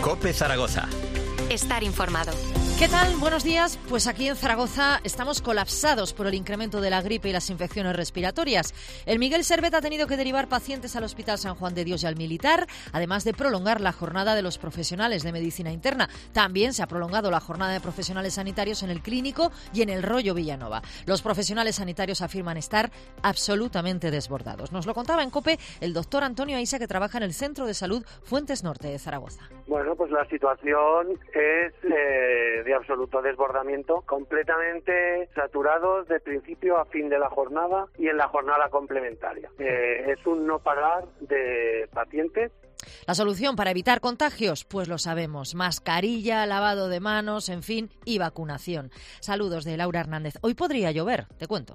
COPE Zaragoza. Estar informado. ¿Qué tal? Buenos días. Pues aquí en Zaragoza estamos colapsados por el incremento de la gripe y las infecciones respiratorias. El Miguel Servet ha tenido que derivar pacientes al Hospital San Juan de Dios y al Militar, además de prolongar la jornada de los profesionales de medicina interna. También se ha prolongado la jornada de profesionales sanitarios en el Clínico y en el Rollo Villanova. Los profesionales sanitarios afirman estar absolutamente desbordados. Nos lo contaba en COPE el doctor Antonio Aisa, que trabaja en el Centro de Salud Fuentes Norte de Zaragoza. Bueno, pues la situación es de absoluto desbordamiento, completamente saturados de principio a fin de la jornada y en la jornada complementaria. Es un no parar de pacientes. La solución para evitar contagios, pues lo sabemos, mascarilla, lavado de manos, en fin, y vacunación. Saludos de Laura Hernández. Hoy podría llover, te cuento.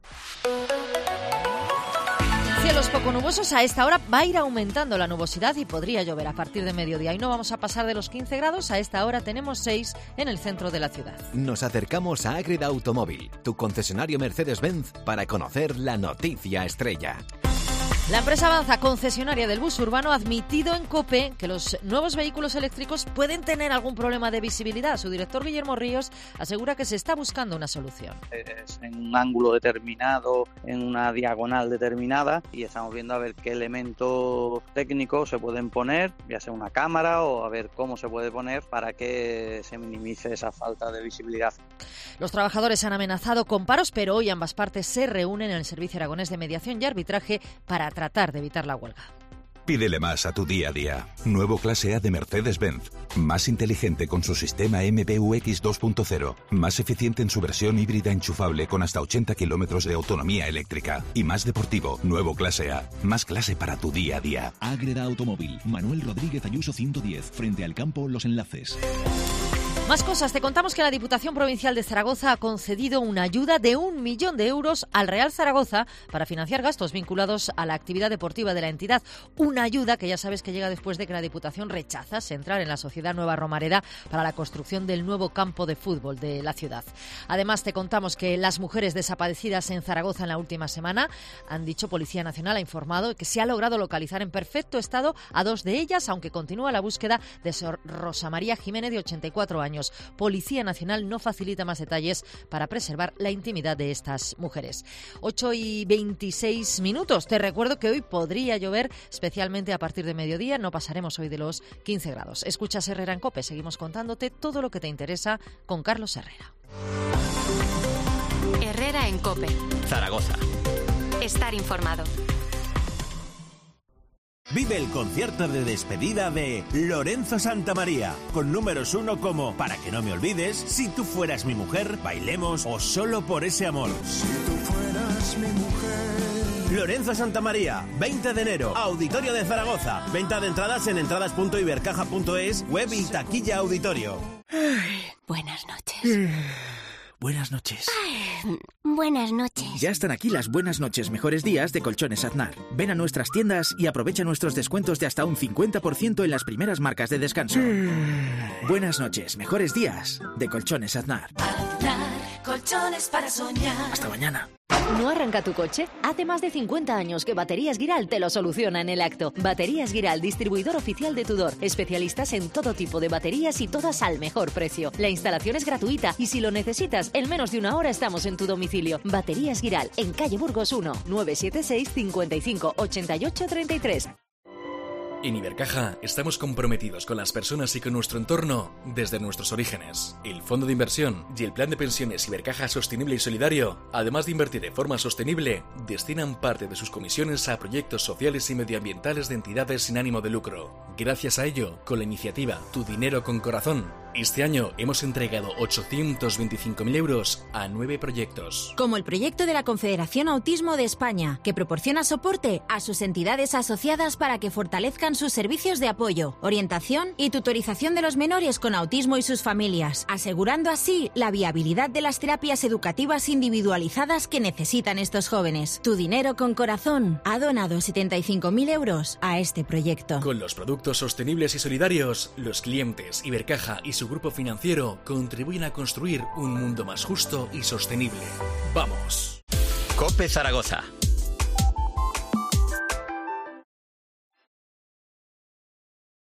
Cielos poco nubosos, a esta hora va a ir aumentando la nubosidad y podría llover a partir de mediodía. Y no vamos a pasar de los 15 grados, a esta hora tenemos 6 en el centro de la ciudad. Nos acercamos a Ágreda Automóvil, tu concesionario Mercedes-Benz, para conocer la noticia estrella. La empresa Avanza, concesionaria del bus urbano, ha admitido en COPE que los nuevos vehículos eléctricos pueden tener algún problema de visibilidad. Su director, Guillermo Ríos, asegura que se está buscando una solución. Es en un ángulo determinado, en una diagonal determinada, y estamos viendo a ver qué elementos técnicos se pueden poner, ya sea una cámara o a ver cómo se puede poner para que se minimice esa falta de visibilidad. Los trabajadores han amenazado con paros, pero hoy ambas partes se reúnen en el Servicio Aragonés de Mediación y Arbitraje para tratar de evitar la huelga. Pídele más a tu día a día. Nuevo clase A de Mercedes-Benz. Más inteligente con su sistema MBUX 2.0. Más eficiente en su versión híbrida enchufable con hasta 80 kilómetros de autonomía eléctrica. Y más deportivo. Nuevo clase A. Más clase para tu día a día. Ágreda Automóvil. Manuel Rodríguez Ayuso 110. Frente al campo Los Enlaces. Más cosas. Te contamos que la Diputación Provincial de Zaragoza ha concedido una ayuda de 1 millón de euros al Real Zaragoza para financiar gastos vinculados a la actividad deportiva de la entidad. Una ayuda que ya sabes que llega después de que la Diputación rechazase entrar en la Sociedad Nueva Romareda para la construcción del nuevo campo de fútbol de la ciudad. Además, te contamos que las mujeres desaparecidas en Zaragoza en la última semana, han dicho, Policía Nacional ha informado que se ha logrado localizar en perfecto estado a 2 de ellas, aunque continúa la búsqueda de Sor Rosa María Jiménez, de 84 años. Policía Nacional no facilita más detalles para preservar la intimidad de estas mujeres. 8:26. Te recuerdo que hoy podría llover, especialmente a partir de mediodía. No pasaremos hoy de los 15 grados. Escuchas Herrera en COPE. Seguimos contándote todo lo que te interesa con Carlos Herrera. Herrera en COPE. Zaragoza. Estar informado. Vive el concierto de despedida de Lorenzo Santamaría, con números 1 como Para que no me olvides, Si tú fueras mi mujer, Bailemos o Solo por ese amor. Si tú fueras mi mujer. Lorenzo Santamaría, 20 de enero, Auditorio de Zaragoza. Venta de entradas en entradas.ibercaja.es, web y taquilla auditorio. Buenas noches. Buenas noches. Ay, buenas noches. Ya están aquí las buenas noches, mejores días de Colchones Aznar. Ven a nuestras tiendas y aprovecha nuestros descuentos de hasta un 50% en las primeras marcas de descanso. Buenas noches, mejores días de Colchones Aznar. Aznar, colchones para soñar. Hasta mañana. ¿No arranca tu coche? Hace más de 50 años que Baterías Giral te lo soluciona en el acto. Baterías Giral, distribuidor oficial de Tudor. Especialistas en todo tipo de baterías y todas al mejor precio. La instalación es gratuita y si lo necesitas, en menos de una hora estamos en tu domicilio. Baterías Giral, en calle Burgos 1, 976 55 88 33. En Ibercaja estamos comprometidos con las personas y con nuestro entorno desde nuestros orígenes. El Fondo de Inversión y el Plan de Pensiones Ibercaja Sostenible y Solidario, además de invertir de forma sostenible, destinan parte de sus comisiones a proyectos sociales y medioambientales de entidades sin ánimo de lucro. Gracias a ello, con la iniciativa Tu Dinero con Corazón, este año hemos entregado 825.000 euros a 9 proyectos. Como el proyecto de la Confederación Autismo de España, que proporciona soporte a sus entidades asociadas para que fortalezcan sus servicios de apoyo, orientación y tutorización de los menores con autismo y sus familias, asegurando así la viabilidad de las terapias educativas individualizadas que necesitan estos jóvenes. Tu Dinero con Corazón ha donado 75.000 euros a este proyecto. Con los productos sostenibles y solidarios, los clientes, Ibercaja y su grupo financiero contribuyen a construir un mundo más justo y sostenible. ¡Vamos! COPE Zaragoza.